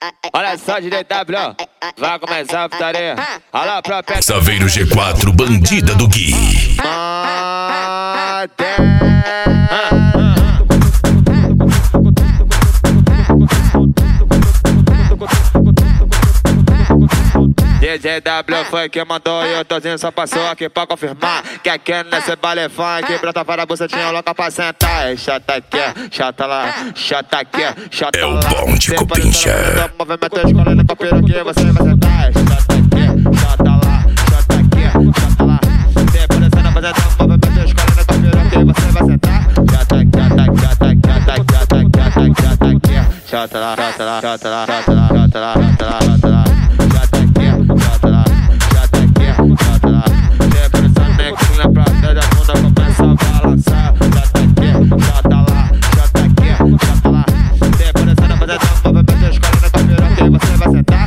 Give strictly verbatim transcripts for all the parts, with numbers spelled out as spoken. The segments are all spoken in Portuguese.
Olha só, D J W, ó. Vai começar a putaria. Olha lá pra pé. Saveiro G quatro, bandida do Gui. D J W foi quem mandou e eu tozinho só passou aqui pra confirmar que aqui nesse baile funk brota para a bucetinha louca pra sentar. É chata aqui, chata lá, chata aqui, chata lá. É o bonde Cupincha. Movimento escolhendo com o peru que você vai sentar. É chata aqui, chata lá, chata aqui, chata lá. Você pode ser na fazenda, movimento escolhendo com o peru que você vai sentar. Chata aqui, chata aqui, chata aqui, chata aqui, chata aqui, chata aqui, chata lá, chata lá, chata lá, chata lá, chata lá, chata lá, chata lá. Chata lá, chata aqui, chata lá. Sempre essa nequinha pra trás, a bunda começa a balançar. Chata aqui, chata lá, chata aqui, chata lá. Sempre essa na fazenda, movimento escolhendo com o peru que você vai sentar.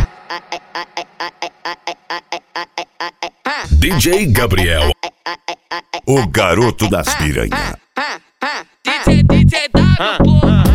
D J Gabriel, o garoto das piranha. D J, D J W, porra.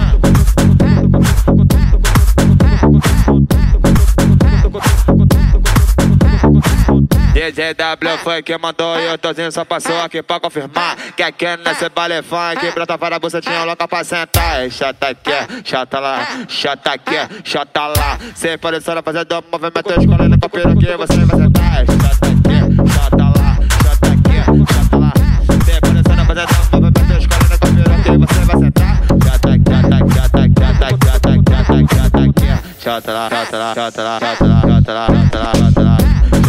D J W foi quem mandou e eu tozinho só passou aqui pra confirmar que aqui nesse baile funk brota para a bucetinha louca pra sentar. É chata aqui, chata lá, chata aqui, chata lá. Cê pode só fazer do movimento escolhendo com o peru que você vai sentar. É chata aqui, chata lá, chata aqui, chata lá. Cê pode só fazer do movimento escolhendo com o peru que você vai sentar. Chata aqui, chata aqui, chata aqui, chata aqui, chata aqui, chata aqui, chata lá, chata lá, chata lá, chata lá, chata lá, chata lá, chata lá.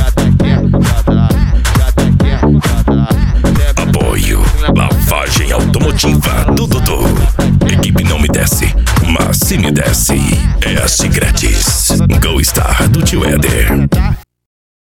Apoio, lavagem automotiva do Dudu. Equipe não me desce, mas se me desce, é assim grátis. Go Star do tio Éder.